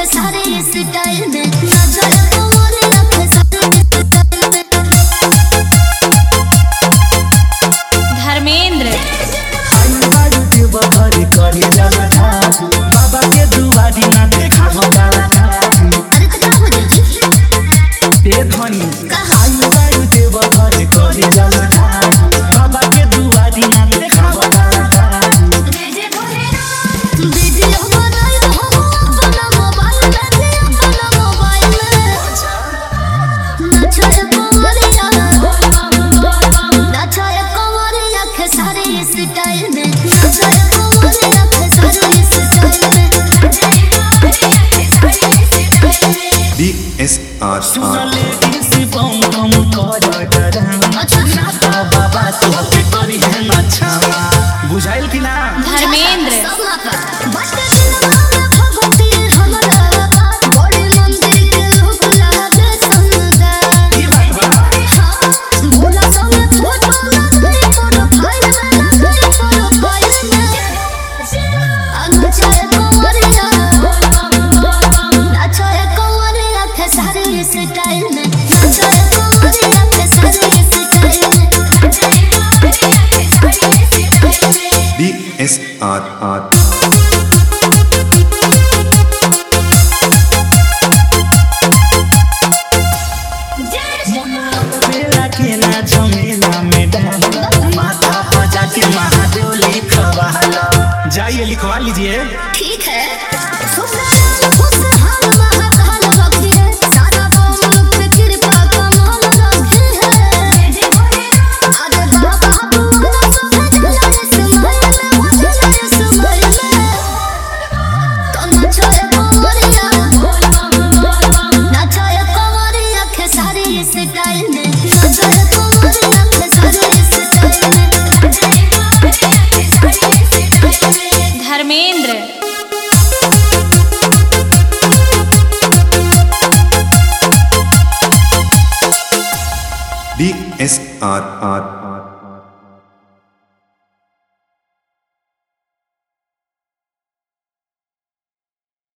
सारे स्टाइल में नजर कमर रखे सारे स्टाइल में। धर्मेंद्र बाबा के दुआरी ना देखा होगा अरे तो क्या हो जाए ते धनी आयु बायु देव घर करे जलता बाबा के दुआरी ना देखा होगा वीडियो बनाई हम अपना मोबाइल में नचाए कमरिया के सारे स्टाइल में नचाए कमरिया के सारे स्टाइल में। सुनले इसी बम बम कर डरा बाबा तू के करी है ना छावा बुझाइल कि ना धर्मेंद्र स्टाइल में नचाए कमरिया के सारे स्टाइल में। बेला के ना झमेला में डाल माथा पर जाके महादेव लिखवाला जाइए लिखवा लीजिए। ठीक है खुशहाल महाकाल रखे सारा कौम पे कृपा कमाल रखे है। अरे बाबा बुआ सब चले समय में मुझे समय में तो नचाए कमरिया के सारे स्टाइल में नचाए कमरिया के सारे स्टाइल में। धर्मेंद्र BSRR